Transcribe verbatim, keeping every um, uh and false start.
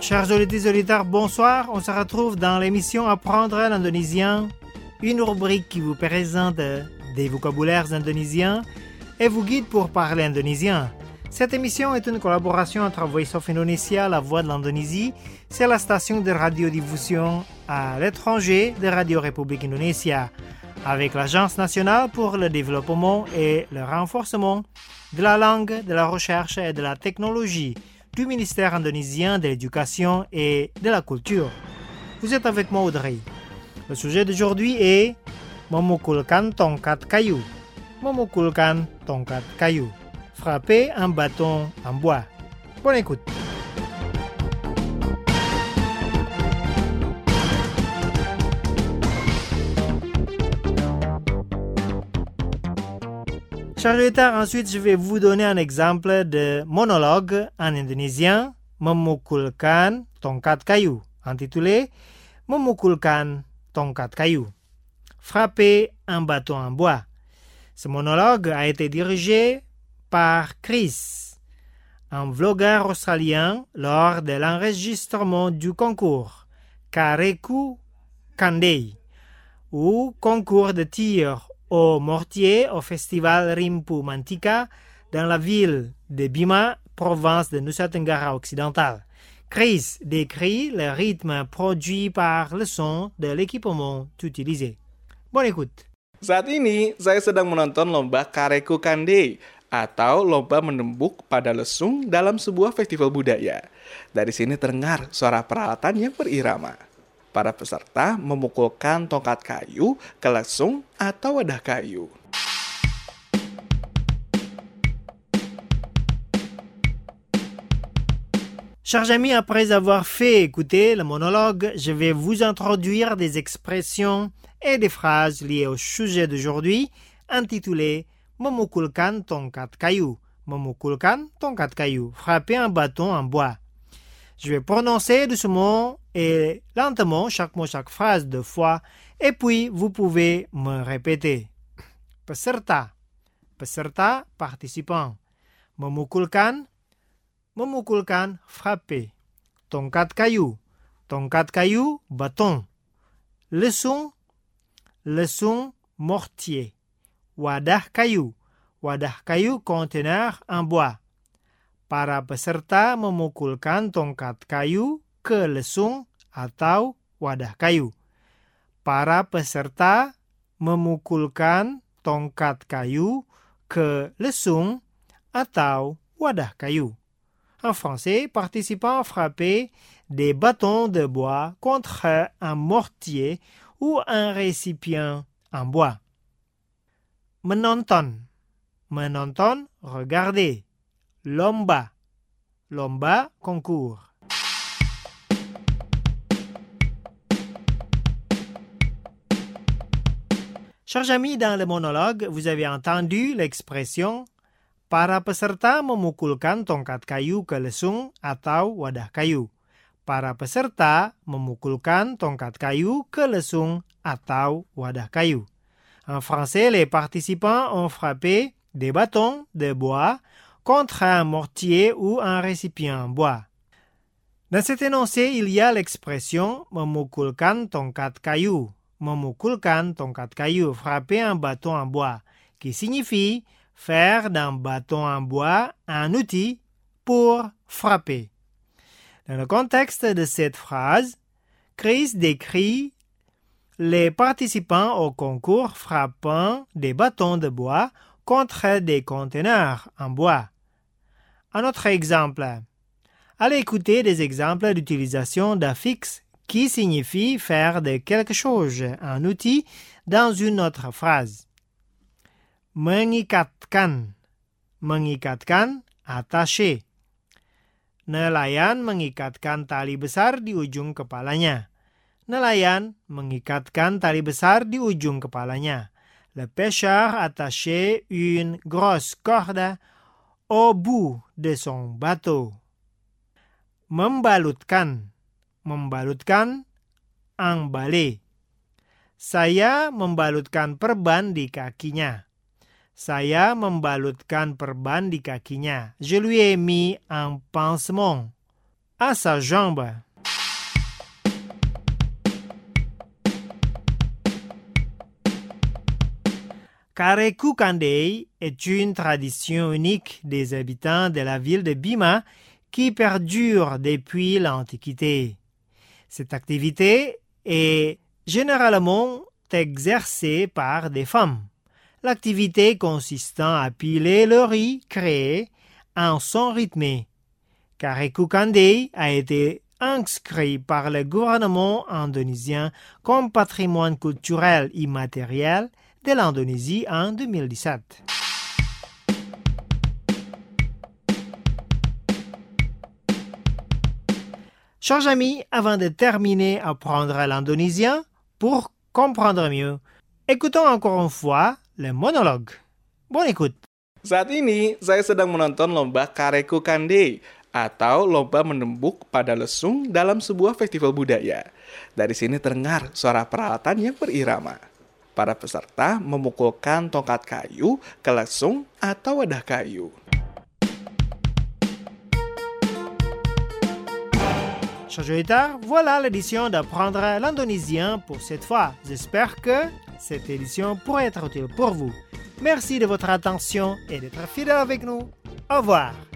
Chers auditeurs et auditeurs, bonsoir. On se retrouve dans l'émission Apprendre l'indonésien, une rubrique qui vous présente des vocabulaires indonésiens et vous guide pour parler indonésien. Cette émission est une collaboration entre Voice of Indonesia, la voix de l'Indonésie, c'est la station de radiodiffusion à l'étranger de Radio République Indonésia, avec l'Agence nationale pour le développement et le renforcement de la langue, de la recherche et de la technologie du ministère indonésien de l'Éducation et de la Culture. Vous êtes avec moi, Audrey. Le sujet d'aujourd'hui est memukulkan tongkat kayu. Memukulkan tongkat kayu. Frapper un bâton en bois. Bonne écoute. Chers auditeurs, ensuite je vais vous donner un exemple de monologue en indonésien, memukulkan tongkat kayu, intitulé Memukulkan tongkat kayu. Frapper un bâton en bois. Ce monologue a été dirigé par Chris, un vlogueur australien, lors de l'enregistrement du concours Kareku Kandei, ou concours de tir au mortier au festival Rimpu Mantika dans la ville de Bima, province de Nusa Tenggara occidentale. Chris décrit le rythme produit par le son de l'équipement utilisé. Bonne écoute. Saat ini, saya sedang menonton lomba Kareku Kandei atau lomba menembuk pada lesung dalam sebuah festival budaya. Dari sini terdengar suara peralatan yang berirama. Para peserta memukulkan tongkat kayu ke lesung atau wadah kayu. Chers amis, après avoir fait écouter le monologue, je vais vous introduire des expressions et des phrases liées au sujet d'aujourd'hui, intitulé Memukulkan tongkat kayu. Memukulkan tongkat kayu. Frapper un bâton en bois. Je vais prononcer doucement et lentement chaque mot, chaque phrase deux fois, et puis vous pouvez me répéter. Peserta. Peserta, participant. Memukulkan. Memukulkan, frapper. Tongkat kayu. Tongkat kayu, bâton. Lesung. Lesung, mortier. Wadah kayu. Wadah kayu, conteneur en bois. Para peserta memukulkan tongkat kayu ke lesung atau wadah kayu. Para peserta memukulkan tongkat kayu ke lesung atau wadah kayu. En français, participants frappaient des bâtons de bois contre un mortier ou un récipient en bois. Menonton. Menonton, regarder. Lomba. Lomba, concours. Chers amis, dans le monologue, vous avez entendu l'expression para peserta memukulkan tongkat kayu ke lesung atau wadah kayu. Para peserta memukulkan tongkat kayu ke lesung atau wadah kayu. En français, les participants ont frappé des bâtons de bois contre un mortier ou un récipient en bois. Dans cet énoncé, il y a l'expression memukulkan tongkat kayu. Memukulkan tongkat kayu, frapper un bâton en bois, qui signifie faire d'un bâton en bois un outil pour frapper. Dans le contexte de cette phrase, Chris décrit les participants au concours frappant des bâtons de bois contre des conteneurs en bois. Un autre exemple. Allez écouter des exemples d'utilisation d'affixe qui signifie faire de quelque chose un outil dans une autre phrase. Mengikatkan. Mengikatkan, attaché. Nelayan mengikatkan tali besar di ujung kepalanya. Nelayan mengikatkan tali besar di ujung kepalanya. Le pêcheur attachait une grosse corde au bout de son bateau. Membalutkan. Membalutkan, emballé. Saya membalutkan perban di kakinya. Saya membalutkan perban di kakinya. Je lui ai mis un pansement. à sa jambe. Kareku Kandei est une tradition unique des habitants de la ville de Bima qui perdure depuis l'Antiquité. Cette activité est généralement exercée par des femmes. L'activité consistant à piler le riz créé en son rythmé. Kareku Kandei a été inscrit par le gouvernement indonésien comme patrimoine culturel immatériel de l'Indonésie en deux mille dix-sept. Chers amis, avant de terminer à apprendre l'indonésien, pour comprendre mieux, écoutons encore une fois le monologue. Bonne écoute. Saat ini, saya sedang menonton lomba Kareku Kandei atau lomba menembuk pada lesung dalam sebuah festival budaya. Dari sini terdengar suara peralatan yang berirama. Para peserta memukulkan tongkat kayu ke lesung atau wadah kayu. Chers auditeurs, voilà l'édition d'apprendre l'indonésien pour cette fois. J'espère que cette édition pourrait être utile pour vous. Merci de votre attention et d'être fidèle avec nous. Au revoir.